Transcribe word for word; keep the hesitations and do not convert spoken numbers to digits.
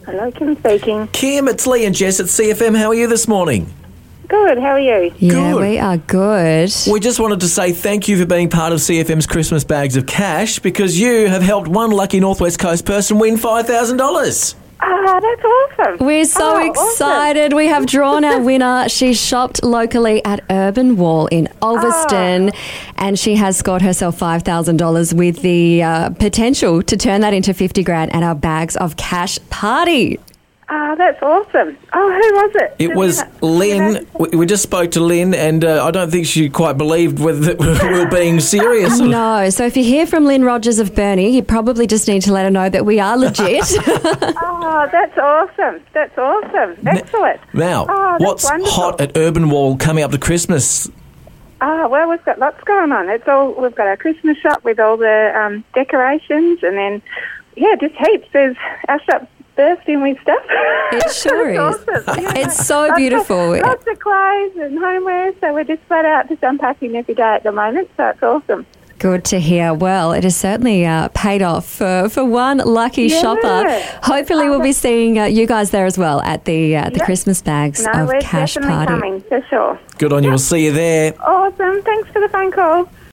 Hello, Kim speaking. Kim, it's Lee and Jess at C F M. How are you this morning? Good, how are you? Yeah, Good. we are good. We just wanted to say thank you for being part of C F M's Christmas Bags of Cash because you have helped one lucky Northwest Coast person win five thousand dollars. Ah, that's awesome. We're so Oh, excited. awesome. We have drawn our winner. She shopped locally at Urban Wall in Ulverston and she has scored herself five thousand dollars with the uh, potential to turn that into fifty grand at our Bags of Cash party. Ah, that's awesome. Oh, who was it? It Did was you know- Lynn. We we just spoke to Lynn and uh, I don't think she quite believed whether we were being serious. No, so if you hear from Lynn Rogers of Burnie, you probably just need to let her know that we are legit. Oh, that's awesome. That's awesome. Excellent. Now, Oh, that's what's wonderful. hot at Urban Wall coming up to Christmas? Ah, well, we've got lots going on. It's all we've got our Christmas shop with all the um, decorations, and then yeah, just heaps. There's our shop bursting with stuff. It sure It's is. awesome. Yeah. It's so Lots of- beautiful. Lots of clothes and homeware, so we're just flat out just unpacking every day at the moment. So it's awesome. Good to hear. Well, it has certainly uh, paid off for, for one lucky Yeah. shopper. Hopefully, we'll be seeing uh, you guys there as well at the uh, the Yep. Christmas Bags No, of we're Cash definitely party. coming for sure. Good on you. We'll see you there. Awesome. Thanks for the phone call.